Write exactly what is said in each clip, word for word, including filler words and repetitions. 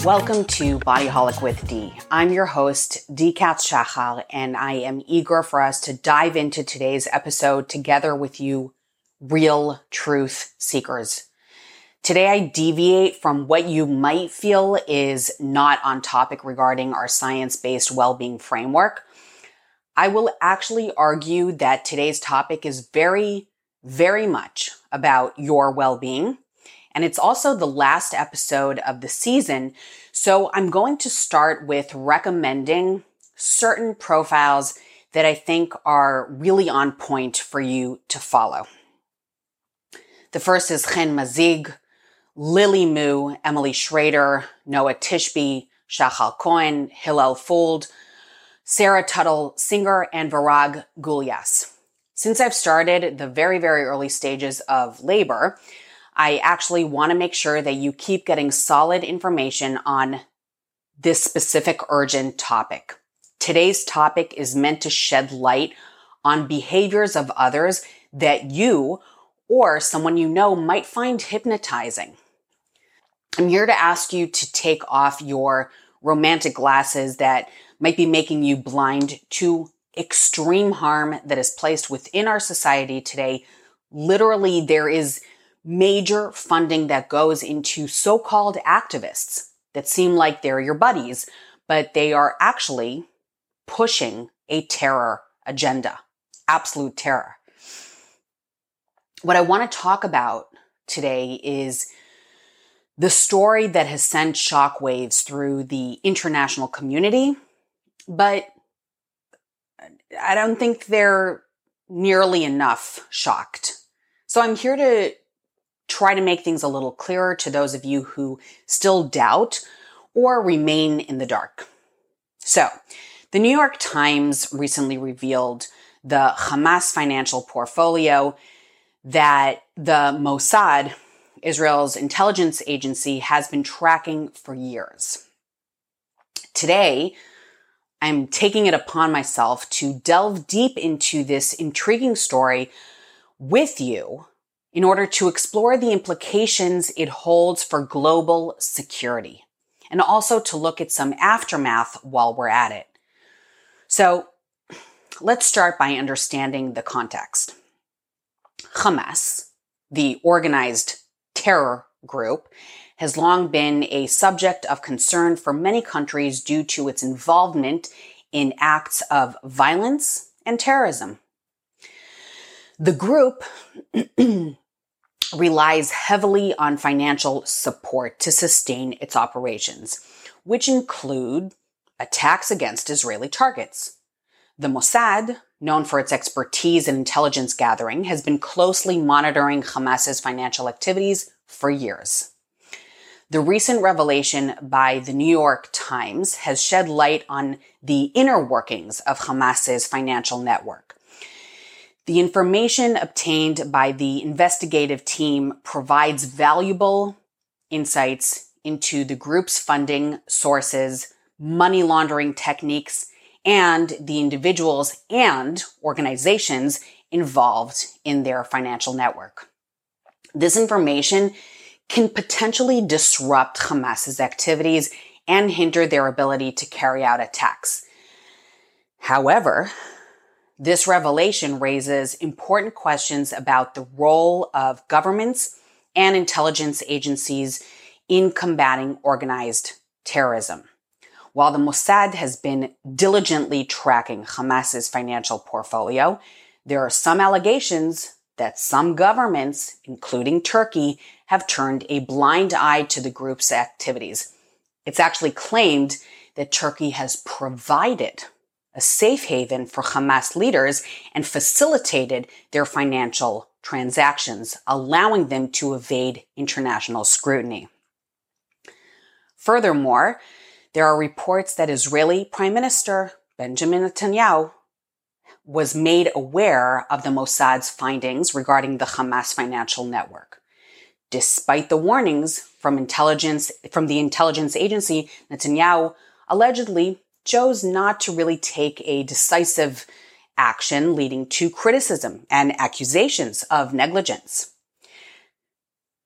Welcome to Bodyholic with Dee. I'm your host, Dee Katz-Shachar, and I am eager for us to dive into today's episode together with you, real truth seekers. Today I deviate from what you might feel is not on topic regarding our science-based well-being framework. I will actually argue that today's topic is very, very much about your well-being. And it's also the last episode of the season, so I'm going to start with recommending certain profiles that I think are really on point for you to follow. The first is Chen Mazig, Lily Mu, Emily Schrader, Noah Tishby, Shachal Cohen, Hillel Fuld, Sarah Tuttle Singer, and Virag Gulyas. Since I've started the very, very early stages of labor, I actually want to make sure that you keep getting solid information on this specific urgent topic. Today's topic is meant to shed light on behaviors of others that you or someone you know might find hypnotizing. I'm here to ask you to take off your romantic glasses that might be making you blind to extreme harm that is placed within our society today. Literally, there is major funding that goes into so-called activists that seem like they're your buddies, but they are actually pushing a terror agenda, absolute terror. What I want to talk about today is the story that has sent shockwaves through the international community, but I don't think they're nearly enough shocked. So I'm here to try to make things a little clearer to those of you who still doubt or remain in the dark. So, the New York Times recently revealed the Hamas financial portfolio that the Mossad, Israel's intelligence agency, has been tracking for years. Today, I'm taking it upon myself to delve deep into this intriguing story with you in order to explore the implications it holds for global security, and also to look at some aftermath while we're at it. So let's start by understanding the context. Hamas, the organized terror group, has long been a subject of concern for many countries due to its involvement in acts of violence and terrorism. The group relies heavily on financial support to sustain its operations, which include attacks against Israeli targets. The Mossad, known for its expertise in intelligence gathering, has been closely monitoring Hamas's financial activities for years. The recent revelation by the New York Times has shed light on the inner workings of Hamas's financial network. The information obtained by the investigative team provides valuable insights into the group's funding sources, money laundering techniques, and the individuals and organizations involved in their financial network. This information can potentially disrupt Hamas's activities and hinder their ability to carry out attacks. However, this revelation raises important questions about the role of governments and intelligence agencies in combating organized terrorism. While the Mossad has been diligently tracking Hamas's financial portfolio, there are some allegations that some governments, including Turkey, have turned a blind eye to the group's activities. It's actually claimed that Turkey has provided a safe haven for Hamas leaders and facilitated their financial transactions, allowing them to evade international scrutiny. Furthermore, there are reports that Israeli Prime Minister Benjamin Netanyahu was made aware of the Mossad's findings regarding the Hamas financial network. Despite the warnings from intelligence, from the intelligence agency, Netanyahu allegedly chose not to really take a decisive action, leading to criticism and accusations of negligence.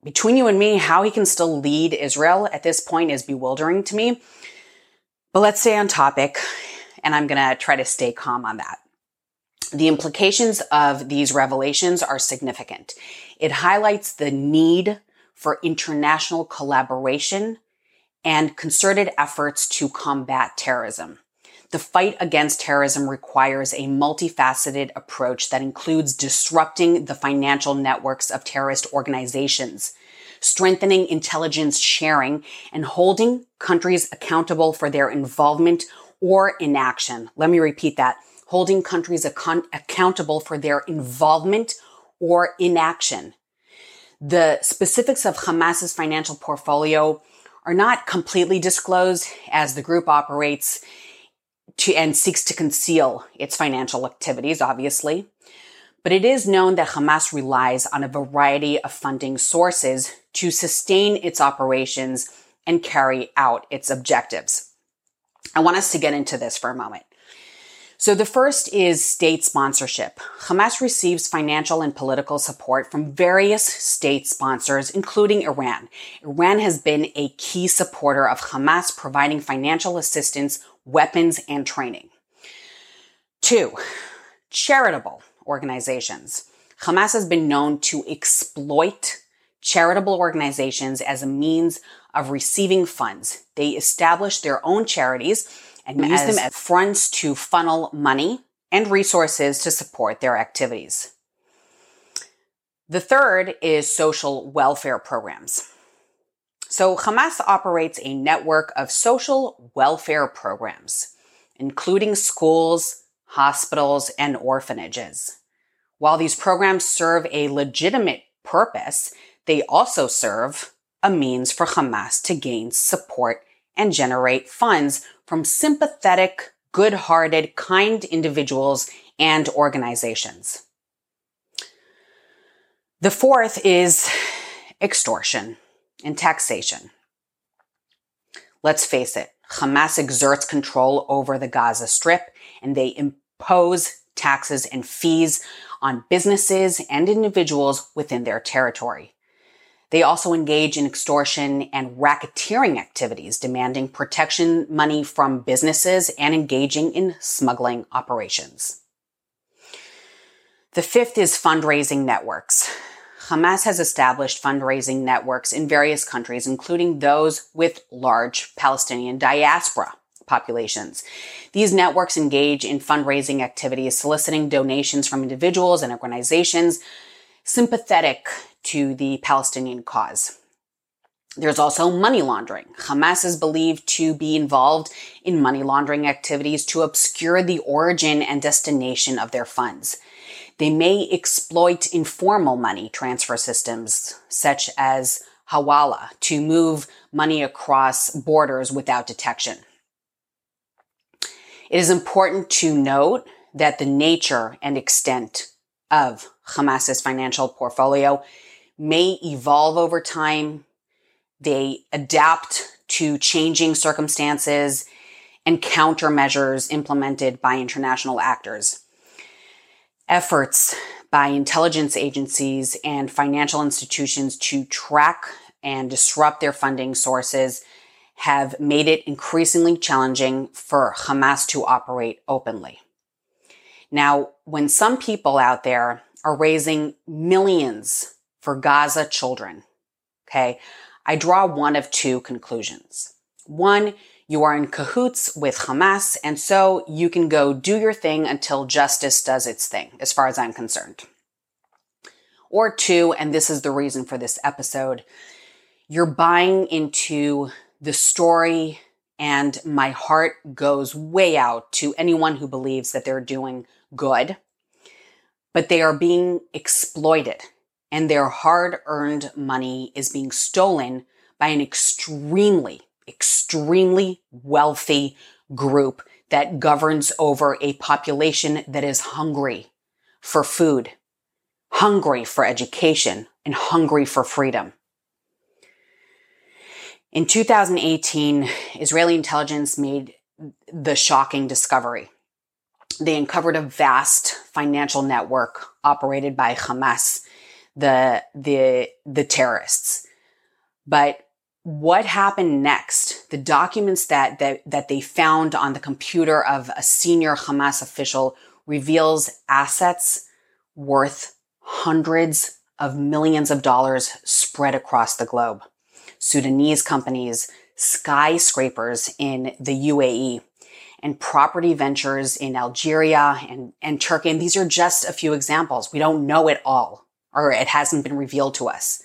between you and me, how he can still lead Israel at this point is bewildering to me. But let's stay on topic, and I'm going to try to stay calm on that. The implications of these revelations are significant. It highlights the need for international collaboration and concerted efforts to combat terrorism. The fight against terrorism requires a multifaceted approach that includes disrupting the financial networks of terrorist organizations, strengthening intelligence sharing, and holding countries accountable for their involvement or inaction. Let me repeat that. Holding countries ac- accountable for their involvement or inaction. The specifics of Hamas's financial portfolio are not completely disclosed, as the group operates to and seeks to conceal its financial activities, obviously. But it is known that Hamas relies on a variety of funding sources to sustain its operations and carry out its objectives. I want us to get into this for a moment. So the first is state sponsorship. Hamas receives financial and political support from various state sponsors, including Iran. Iran has been a key supporter of Hamas, providing financial assistance, weapons, and training. Two, charitable organizations. Hamas has been known to exploit charitable organizations as a means of receiving funds. They establish their own charities and use as them as fronts to funnel money and resources to support their activities. The third is social welfare programs. So Hamas operates a network of social welfare programs, including schools, hospitals, and orphanages. While these programs serve a legitimate purpose, they also serve a means for Hamas to gain support and generate funds from sympathetic, good-hearted, kind individuals and organizations. The fourth is extortion and taxation. Let's face it, Hamas exerts control over the Gaza Strip, and they impose taxes and fees on businesses and individuals within their territory. They also engage in extortion and racketeering activities, demanding protection money from businesses and engaging in smuggling operations. The fifth is fundraising networks. Hamas has established fundraising networks in various countries, including those with large Palestinian diaspora populations. These networks engage in fundraising activities, soliciting donations from individuals and organizations sympathetic to the Palestinian cause. There's also money laundering. Hamas is believed to be involved in money laundering activities to obscure the origin and destination of their funds. They may exploit informal money transfer systems, such as Hawala, to move money across borders without detection. It is important to note that the nature and extent of Hamas's financial portfolio may evolve over time. They adapt to changing circumstances and countermeasures implemented by international actors. Efforts by intelligence agencies and financial institutions to track and disrupt their funding sources have made it increasingly challenging for Hamas to operate openly. Now, when some people out there are raising millions for Gaza children, okay, I draw one of two conclusions. One, you are in cahoots with Hamas, and so you can go do your thing until justice does its thing, as far as I'm concerned. Or two, and this is the reason for this episode, you're buying into the story, and my heart goes way out to anyone who believes that they're doing good, but they are being exploited, and their hard-earned money is being stolen by an extremely, extremely wealthy group that governs over a population that is hungry for food, hungry for education, and hungry for freedom. In two thousand eighteen, Israeli intelligence made the shocking discovery. They uncovered a vast financial network operated by Hamas the, the, the terrorists. But what happened next? The documents that, that, that they found on the computer of a senior Hamas official reveals assets worth hundreds of millions of dollars spread across the globe. Sudanese companies, skyscrapers in the U A E, and property ventures in Algeria and, and Turkey. And these are just a few examples. We don't know it all, or it hasn't been revealed to us.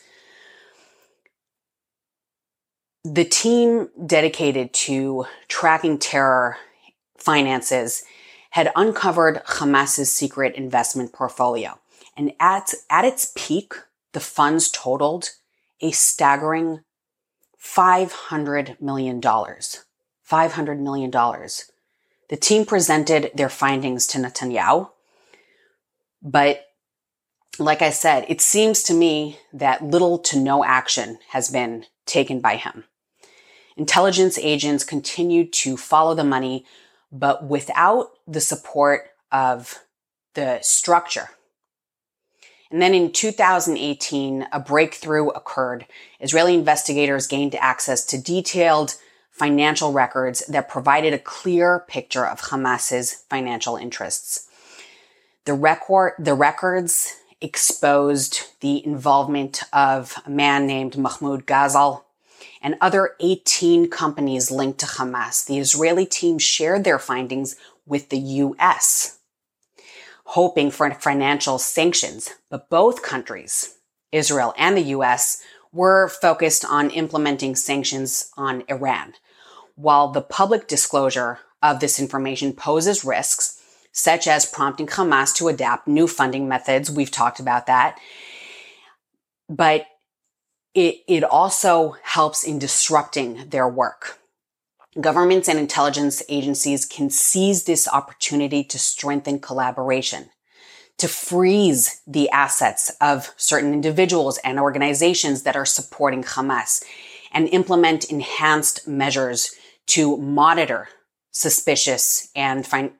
The team dedicated to tracking terror finances had uncovered Hamas's secret investment portfolio. And at, at its peak, the funds totaled a staggering five hundred million dollars. five hundred million dollars. The team presented their findings to Netanyahu. But like I said, it seems to me that little to no action has been taken by him. Intelligence agents continued to follow the money, but without the support of the structure. And then in two thousand eighteen, a breakthrough occurred. Israeli investigators gained access to detailed financial records that provided a clear picture of Hamas's financial interests. The record, the records exposed the involvement of a man named Mahmoud Ghazal and other eighteen companies linked to Hamas. The Israeli team shared their findings with the U S, hoping for financial sanctions. But both countries, Israel and the U S, were focused on implementing sanctions on Iran. While the public disclosure of this information poses risks, such as prompting Hamas to adapt new funding methods, we've talked about that, but it, it also helps in disrupting their work. Governments and intelligence agencies can seize this opportunity to strengthen collaboration, to freeze the assets of certain individuals and organizations that are supporting Hamas, and implement enhanced measures to monitor suspicious and fin-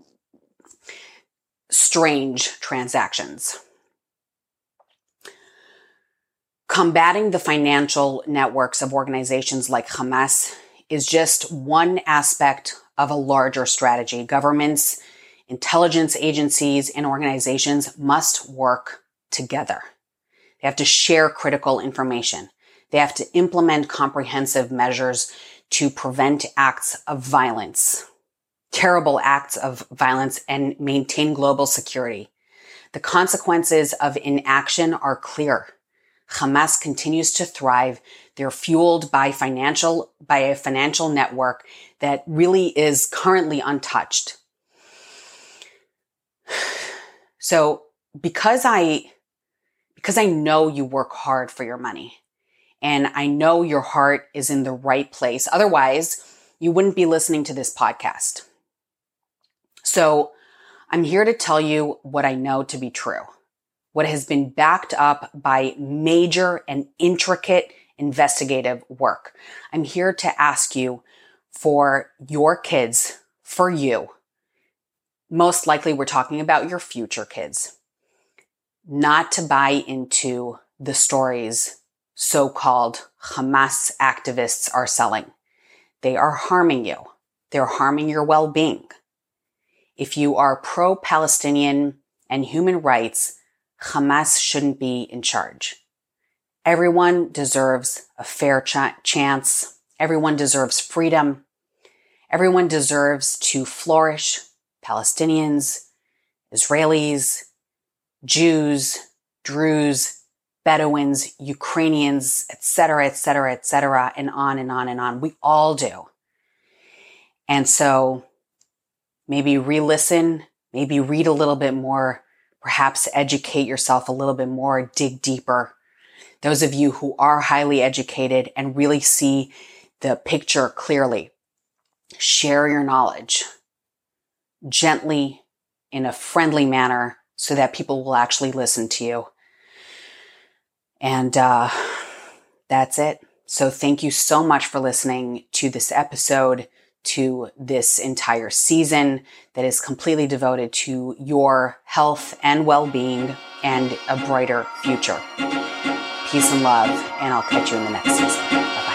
strange transactions. Combating the financial networks of organizations like Hamas is just one aspect of a larger strategy. Governments, intelligence agencies, and organizations must work together. They have to share critical information. They have to implement comprehensive measures to prevent acts of violence, terrible acts of violence, and maintain global security. The consequences of inaction are clear. Hamas continues to thrive. They're fueled by financial, by a financial network that really is currently untouched. So because I, because I know you work hard for your money, and I know your heart is in the right place. Otherwise, you wouldn't be listening to this podcast. So I'm here to tell you what I know to be true, what has been backed up by major and intricate investigative work. I'm here to ask you for your kids, for you. Most likely we're talking about your future kids, not to buy into the stories so-called Hamas activists are selling. They are harming you. They're harming your well-being. If you are pro-Palestinian and human rights, Hamas shouldn't be in charge. Everyone deserves a fair ch- chance. Everyone deserves freedom. Everyone deserves to flourish. Palestinians, Israelis, Jews, Druze, Bedouins, Ukrainians, et cetera, et cetera, et cetera, and on and on and on. We all do. And so maybe re-listen, maybe read a little bit more, perhaps educate yourself a little bit more, dig deeper. Those of you who are highly educated and really see the picture clearly, share your knowledge gently in a friendly manner so that people will actually listen to you. And uh, that's it. So thank you so much for listening to this episode, to this entire season that is completely devoted to your health and well-being and a brighter future. Peace and love, and I'll catch you in the next season. Bye.